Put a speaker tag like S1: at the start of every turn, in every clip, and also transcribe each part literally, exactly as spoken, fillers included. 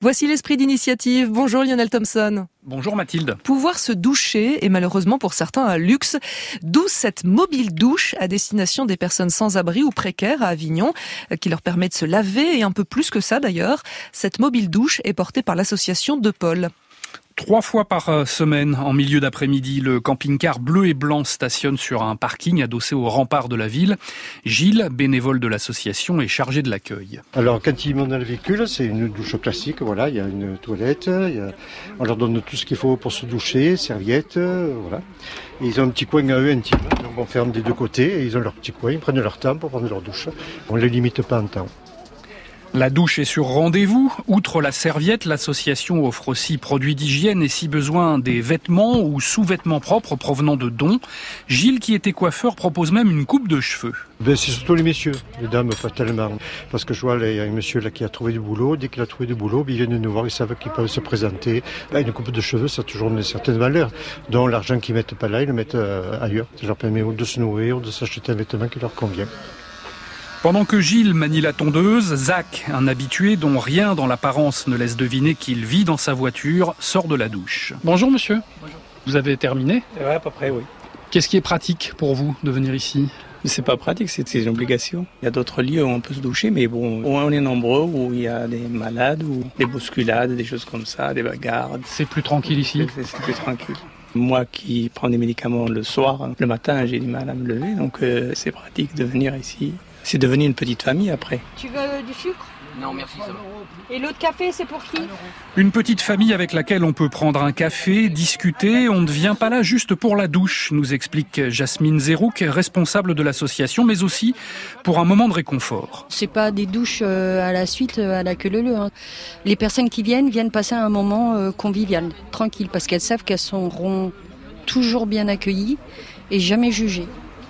S1: Voici l'esprit d'initiative. Bonjour Lionel Thompson.
S2: Bonjour Mathilde.
S1: Pouvoir se doucher est malheureusement pour certains un luxe, d'où cette mobile douche à destination des personnes sans abri ou précaires à Avignon, qui leur permet de se laver et un peu plus que ça d'ailleurs. Cette mobile douche est portée par l'association De Paul.
S2: Trois fois par semaine, en milieu d'après-midi, le camping-car bleu et blanc stationne sur un parking adossé au rempart de la ville. Gilles, bénévole de l'association, est chargé de l'accueil.
S3: Alors, quand ils montent dans le véhicule, c'est une douche classique. Voilà, il y a une toilette. Il y a... On leur donne tout ce qu'il faut pour se doucher, serviettes, voilà. Et ils ont un petit coin à eux intime. Donc, on ferme des deux côtés et ils ont leur petit coin. Ils prennent leur temps pour prendre leur douche. On ne les limite pas en temps.
S2: La douche est sur rendez-vous. Outre la serviette, l'association offre aussi produits d'hygiène et si besoin des vêtements ou sous-vêtements propres provenant de dons. Gilles, qui était coiffeur, propose même une coupe de cheveux.
S3: Ben, c'est surtout les messieurs, les dames pas tellement. Parce que je vois, il y a un monsieur là qui a trouvé du boulot. Dès qu'il a trouvé du boulot, ben, ils viennent nous voir, ils savent qu'ils peuvent se présenter. Ben, une coupe de cheveux, ça a toujours une certaine valeur. Donc l'argent qu'ils mettent pas là, ils le mettent euh, ailleurs. Ça leur permet de se nourrir, de s'acheter un vêtement qui leur convient.
S2: Pendant que Gilles manie la tondeuse, Zach, un habitué dont rien dans l'apparence ne laisse deviner qu'il vit dans sa voiture, sort de la douche. Bonjour monsieur.
S4: Bonjour.
S2: Vous avez terminé ?
S4: Ouais, à peu près, oui.
S2: Qu'est-ce qui est pratique pour vous de venir ici ?
S4: C'est pas pratique, c'est une obligation. Il y a d'autres lieux où on peut se doucher, mais bon, on est nombreux, où il y a des malades, ou des bousculades, des choses comme ça, des bagarres.
S2: C'est plus tranquille ici ?
S4: C'est, c'est plus tranquille. Moi qui prends des médicaments le soir, le matin, j'ai du mal à me lever, donc euh, c'est pratique de venir ici. C'est devenu une petite famille après.
S5: Tu veux du sucre ?
S6: Non, merci, ça va.
S5: Et l'autre café, c'est pour qui ?
S2: Une petite famille avec laquelle on peut prendre un café, discuter. On ne vient pas là juste pour la douche, nous explique Jasmine Zerouk, responsable de l'association, mais aussi pour un moment de réconfort.
S5: C'est pas des douches à la suite, à la queue leu-leu. Hein. Les personnes qui viennent, viennent passer un moment convivial, tranquille, parce qu'elles savent qu'elles seront toujours bien accueillies et jamais jugées.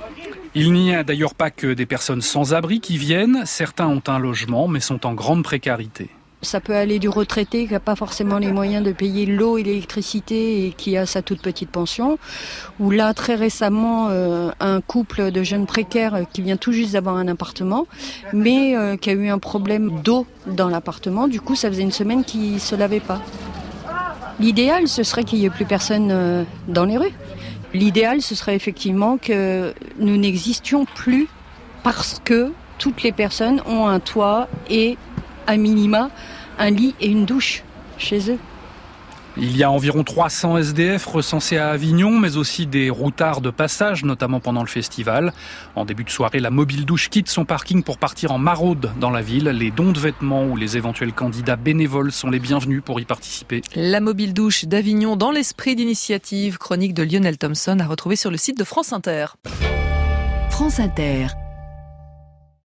S2: Il n'y a d'ailleurs pas que des personnes sans abri qui viennent. Certains ont un logement, mais sont en grande précarité.
S5: Ça peut aller du retraité qui n'a pas forcément les moyens de payer l'eau et l'électricité et qui a sa toute petite pension. Ou là, très récemment, euh, un couple de jeunes précaires qui vient tout juste d'avoir un appartement, mais euh, qui a eu un problème d'eau dans l'appartement. Du coup, ça faisait une semaine qu'ils ne se lavaient pas. L'idéal, ce serait qu'il n'y ait plus personne euh, dans les rues. L'idéal, ce serait effectivement que nous n'existions plus parce que toutes les personnes ont un toit et, à minima, un lit et une douche chez eux.
S2: Il y a environ trois cents S D F recensés à Avignon, mais aussi des routards de passage, notamment pendant le festival. En début de soirée, la mobile douche quitte son parking pour partir en maraude dans la ville. Les dons de vêtements ou les éventuels candidats bénévoles sont les bienvenus pour y participer.
S1: La mobile douche d'Avignon dans l'esprit d'initiative, chronique de Lionel Thompson à retrouver sur le site de France Inter.
S7: France Inter.